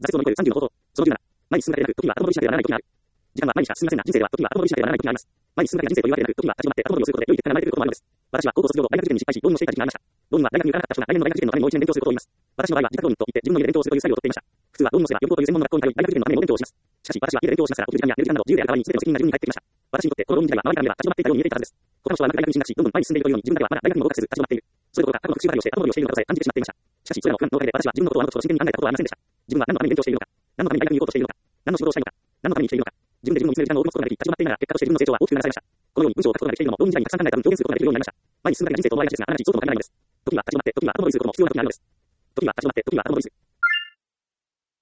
挫折を乗り越える30の方法。その17。前に進むだけでなく、時には後戻りしなければならない時がある。時間は毎日しか進みませんが、人生では時には後戻りしなければならない時があります。前に進むだけが人生というわけでなく、時には立ち止まって後戻りをすることで良い結果が生まれてくることもあるのです。私は高校卒業後、大学受験に失敗し、浪人をしていた時期がありました。浪人は大学に行かなかった人が来年の大学受験のためにもう一年勉強することを言います。私の場合は自宅浪人といって、自分の家で勉強をするという作業をとっていました。普通は浪人をすれば予備校という専門の学校に通い、大学受験のためにも勉強をします。しかし、私は家で勉強をしながら、起きる時間や寝る時間など自由である代わりに全ての責任が自分に返ってきました。私にとってこの浪人時代は周りから見れば立ち止まっていたように見えていたはずです。他の人はまるで大学に進学し、どんどん前に進んでいるというように、自分だけはまだ大学にも合格せず立ち止まっている。それどころか過去の復習ばかりをして後戻りをしているのだとさえ感じてしまっていました。しかし、それらの不安のおかげで私は自分のことをあの時ほど真剣に考えたことはありませんでした。自分は何のために勉強しているのか、何のために大学に行こうとしているのか、何の仕事をしたいのか、何のために生きているのか、自分で自分を見つめる時間を多く持つことができ、立ち止まっていながら、結果として自分の成長は大きくならされました。このように文章を書くことができているのも、浪人時代にたくさん考えた分、表現することができるようになりました。前に進むだけが人生と思われがちですが、あながちそうとも限らないのです。時には立ち止まって、時には後戻りすることも必要な時があるのです。時には立ち止まって、時には後戻りする。